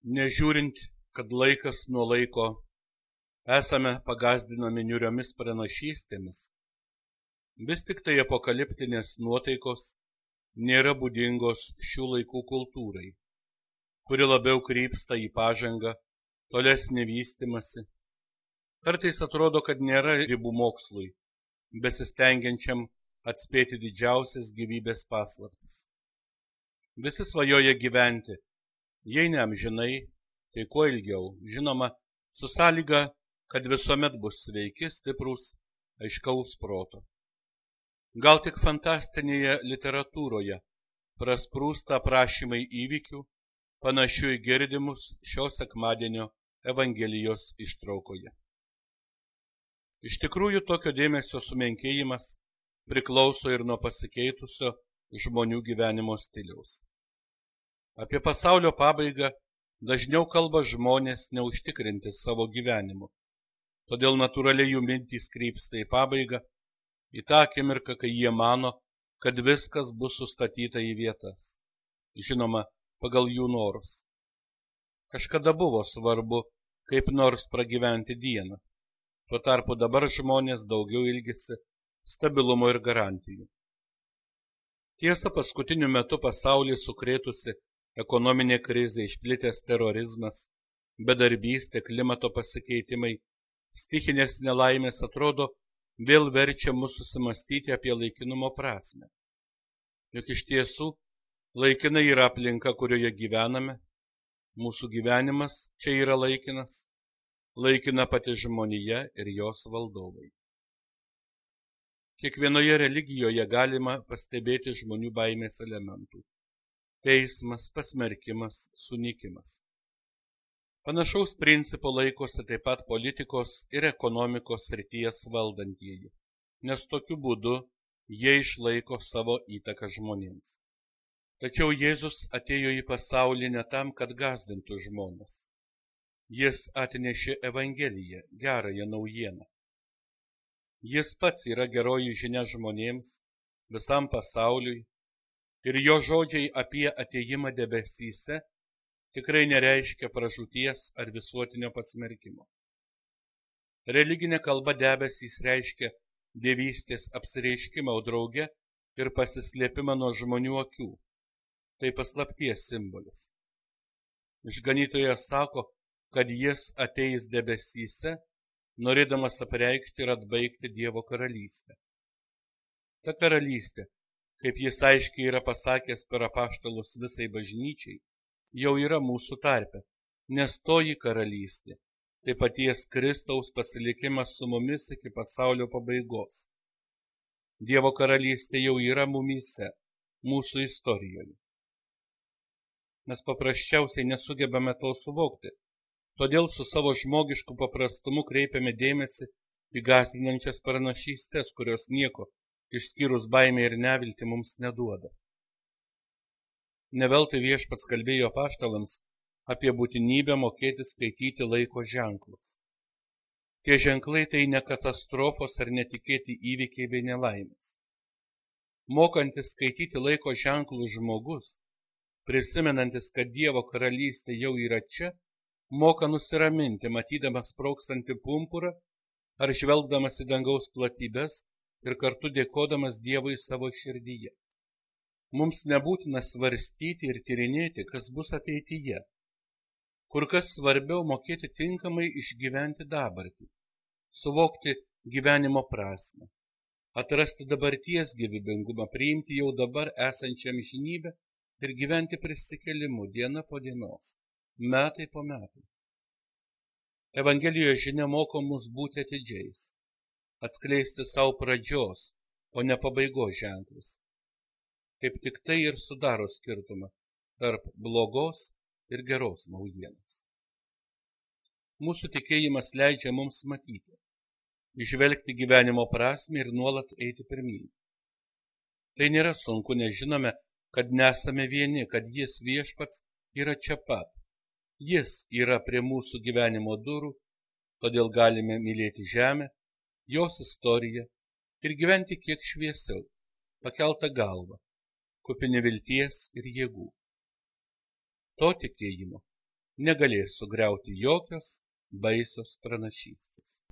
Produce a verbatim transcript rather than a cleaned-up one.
Nežiūrint, kad laikas nuo laiko esame pagazdinami niūriomis pranašystėmis, vis tik tai apokaliptinės nuotaikos nėra būdingos šių laikų kultūrai, kuri labiau krypsta į pažangą, tolesnį vystymąsi. Kartais atrodo, kad nėra ribų mokslui, besistengiančiam atspėti didžiausias gyvybės paslaptis. Visi svajoja gyventi, jei ne amžinai, tai kuo ilgiau, žinoma, su sąlyga, kad visuomet bus sveiki, stiprūs, aiškaus proto. Gal tik fantastinėje literatūroje prasprūsta aprašymai įvykių, panašių į girdimus šio sekmadienio Evangelijos ištraukoje. Iš tikrųjų, tokio dėmesio sumenkėjimas priklauso ir nuo pasikeitusio žmonių gyvenimo stiliaus. Apie pasaulio pabaigą dažniau kalba žmonės neužtikrinti savo gyvenimu, todėl natūraliai jų mintys krypsta į pabaigą, į tą akimirką, kai jie mano, kad viskas bus sustatyta į vietas, žinoma, pagal jų norus. Kažkada buvo svarbu, kaip nors pragyventi dieną, tuo tarpu dabar žmonės daugiau ilgisi stabilumo ir garantijų. Tiesa, paskutiniu metu pasaulį sukrėtusi ekonominė krizė, išplitęs terorizmas, bedarbystė, klimato pasikeitimai, stichinės nelaimės atrodo vėl verčia mus susimastyti apie laikinumo prasmę. Juk iš tiesų, laikina yra aplinka, kurioje gyvename, mūsų gyvenimas čia yra laikinas, laikina pati žmonija ir jos valdovai. Kiekvienoje religijoje galima pastebėti žmonių baimės elementų. Teismas, pasmerkimas, sunykimas. Panašaus principo laikosi taip pat politikos ir ekonomikos srities valdantieji, nes tokiu būdu jie išlaiko savo įtaką žmonėms. Tačiau Jėzus atėjo į pasaulį ne tam, kad gąsdintų žmones. Jis atnešė Evangeliją, gerąją naujieną. Jis pats yra geroji žinia žmonėms, visam pasauliui, ir jo žodžiai apie atėjimą debesyse tikrai nereiškia pražūties ar visuotinio pasmerkimo. Religinė kalba debesys reiškia dievystės apsireiškimą, o drauge ir pasislėpimą nuo žmonių akių. Tai paslapties simbolis. Išganytojas sako, kad jis ateis debesyse, norėdamas apreikšti ir atbaigti Dievo karalystę. Ta karalystė, kaip jis aiškiai yra pasakęs per apaštalus visai bažnyčiai, jau yra mūsų tarpe, nes toji karalystė, tai paties Kristaus pasilikimas su mumis iki pasaulio pabaigos. Dievo karalystė jau yra mumyse, mūsų istorijoje. Mes paprasčiausiai nesugebame to suvokti, todėl su savo žmogišku paprastumu kreipiame dėmesį į gąsdinančias pranašystes, kurios nieko, išskyrus baimę ir neviltį, mums neduoda. Neveltui Viešpats kalbėjo apaštalams apie būtinybę mokėti skaityti laiko ženklus. Tie ženklai tai ne katastrofos ar netikėti įvykiai bei nelaimės. Mokantis skaityti laiko ženklus žmogus, prisimenantis, kad Dievo karalystė jau yra čia, moka nusiraminti, matydamas spraukstantį pumpurą ar žvelgdamas į dangaus platybes ir kartu dėkodamas Dievui savo širdyje. Mums nebūtina svarstyti ir tyrinėti, kas bus ateityje. Kur kas svarbiau mokėti tinkamai išgyventi dabartį, suvokti gyvenimo prasmę, atrasti dabarties gyvybingumą, priimti jau dabar esančią amžinybę ir gyventi prisikėlimu diena po dienos, metai po metų. Evangelijos žinia moko mus būti atidžiais, atskleisti savo pradžios, o ne pabaigos ženklus. Kaip tik tai ir sudaro skirtumą tarp blogos ir geros naujienos. Mūsų tikėjimas leidžia mums matyti, išvelgti gyvenimo prasmę ir nuolat eiti pirmyn. Tai nėra sunku, nes žinome, kad nesame vieni, kad jis Viešpats yra čia pat. Jis yra prie mūsų gyvenimo durų, todėl galime mylėti žemę, jos istoriją ir gyventi kiek šviesiau, pakeltą galvą, kupini vilties ir jėgų. To tikėjimo negalės sugriauti jokios baisios pranašystės.